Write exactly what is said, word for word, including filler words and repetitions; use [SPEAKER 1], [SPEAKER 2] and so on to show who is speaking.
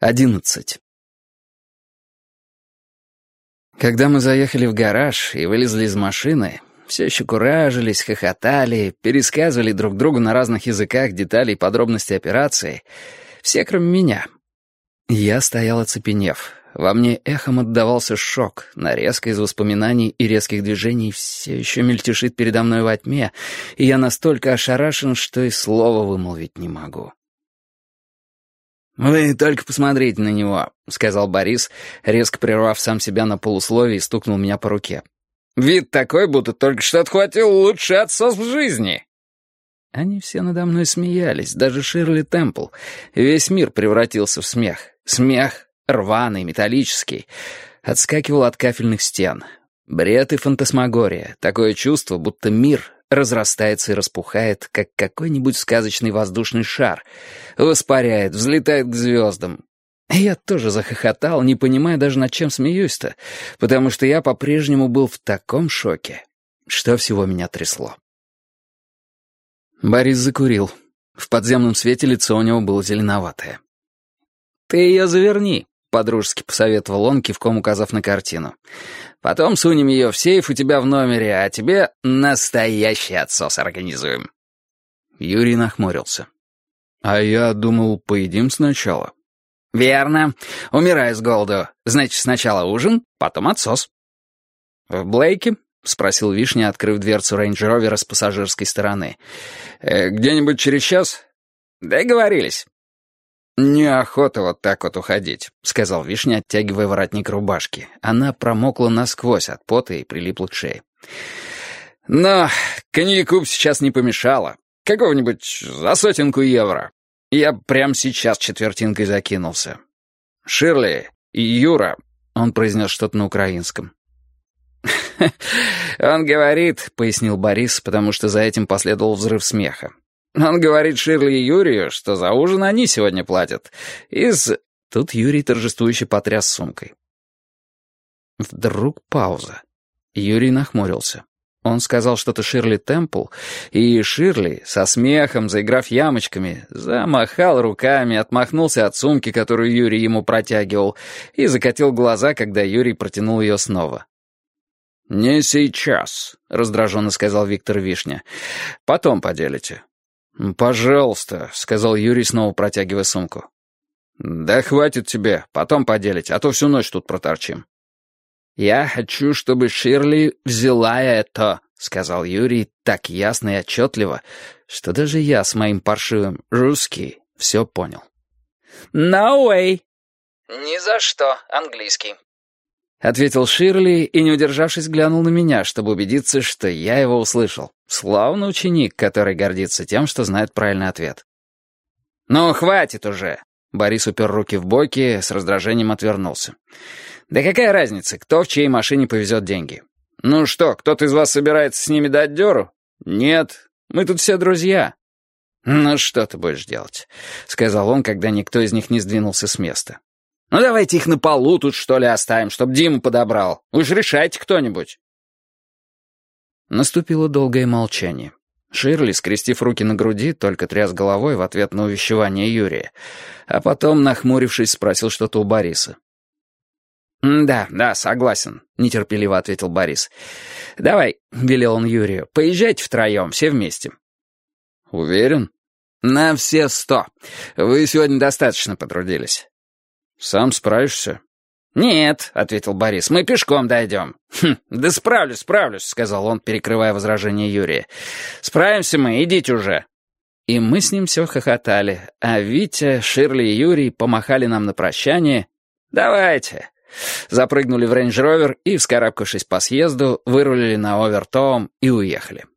[SPEAKER 1] Одиннадцать. Когда мы заехали в гараж и вылезли из машины, все еще куражились, хохотали, пересказывали друг другу на разных языках детали и подробности операции, все, кроме меня. Я стоял оцепенев. Во мне эхом отдавался шок, нарезка из воспоминаний и резких движений все еще мельтешит передо мной во тьме, и я настолько ошарашен, что и слова вымолвить не могу. «Вы только посмотрите на него», — сказал Борис, резко прервав сам себя на полусловие и стукнул меня по руке. «Вид такой, будто только что отхватил лучший отсос в жизни». Они все надо мной смеялись, даже Ширли Темпл. Весь мир превратился в смех. Смех рваный, металлический. Отскакивал от кафельных стен. Бред и фантасмагория. Такое чувство, будто мир разрастается и распухает, как какой-нибудь сказочный воздушный шар. Воспаряет, взлетает к звездам. Я тоже захохотал, не понимая даже, над чем смеюсь-то, потому что я по-прежнему был в таком шоке, что всего меня трясло. Борис закурил. В подземном свете лицо у него было зеленоватое. «Ты ее заверни», — подружески посоветовал он, кивком указав на картину. «Потом сунем ее в сейф у тебя в номере, а тебе настоящий отсос организуем». Юрий нахмурился. «А я думал, поедим сначала». «Верно. Умираю с голоду. Значит, сначала ужин, потом отсос». «В Блейке?» — спросил Вишня, открыв дверцу рейндж-ровера с пассажирской стороны. «Э, «Где-нибудь через час?» «Договорились». «Неохота вот так вот уходить», — сказал Вишня, оттягивая воротник рубашки. Она промокла насквозь от пота и прилипла к шее. «Но коньяку сейчас не помешало. Какого-нибудь за сотенку евро. Я прямо сейчас четвертинкой закинулся. Ширли и Юра», — он произнес что-то на украинском. «Он говорит», — пояснил Борис, потому что за этим последовал взрыв смеха. «Он говорит Ширли и Юрию, что за ужин они сегодня платят. Из...» Тут Юрий торжествующе потряс сумкой. Вдруг пауза. Юрий нахмурился. Он сказал что-то Ширли Темпл, и Ширли, со смехом, заиграв ямочками, замахал руками, отмахнулся от сумки, которую Юрий ему протягивал, и закатил глаза, когда Юрий протянул ее снова. «Не сейчас», — раздраженно сказал Виктор Вишня. «Потом поделите». «Пожалуйста», — сказал Юрий, снова протягивая сумку. «Да хватит тебе, потом поделить, а то всю ночь тут проторчим». «Я хочу, чтобы Ширли взяла это», — сказал Юрий так ясно и отчетливо, что даже я с моим паршивым «русский» все понял. «No way». «Ни за что, английский», — ответил Ширли и, не удержавшись, глянул на меня, чтобы убедиться, что я его услышал. Славный ученик, который гордится тем, что знает правильный ответ. «Ну, хватит уже!» Борис упер руки в боки, с раздражением отвернулся. «Да какая разница, кто в чьей машине повезет деньги? Ну что, кто-то из вас собирается с ними дать дёру? Нет, мы тут все друзья». «Ну что ты будешь делать?» — сказал он, когда никто из них не сдвинулся с места. «Ну давайте их на полу тут, что ли, оставим, чтоб Диму подобрал. Уж решайте кто-нибудь». Наступило долгое молчание. Ширли, скрестив руки на груди, только тряс головой в ответ на увещевание Юрия, а потом, нахмурившись, спросил что-то у Бориса. «Да, да, согласен», — нетерпеливо ответил Борис. «Давай», — велел он Юрию, — «поезжайте втроем, все вместе». «Уверен?» «На все сто. Вы сегодня достаточно потрудились». «Сам справишься?» «Нет», — ответил Борис, — «мы пешком дойдем». «Хм, да справлюсь, справлюсь», — сказал он, перекрывая возражение Юрия. «Справимся мы, идите уже». И мы с ним все хохотали, а Витя, Ширли и Юрий помахали нам на прощание. «Давайте». Запрыгнули в рейндж-ровер и, вскарабкавшись по съезду, вырулили на Овертоум и уехали.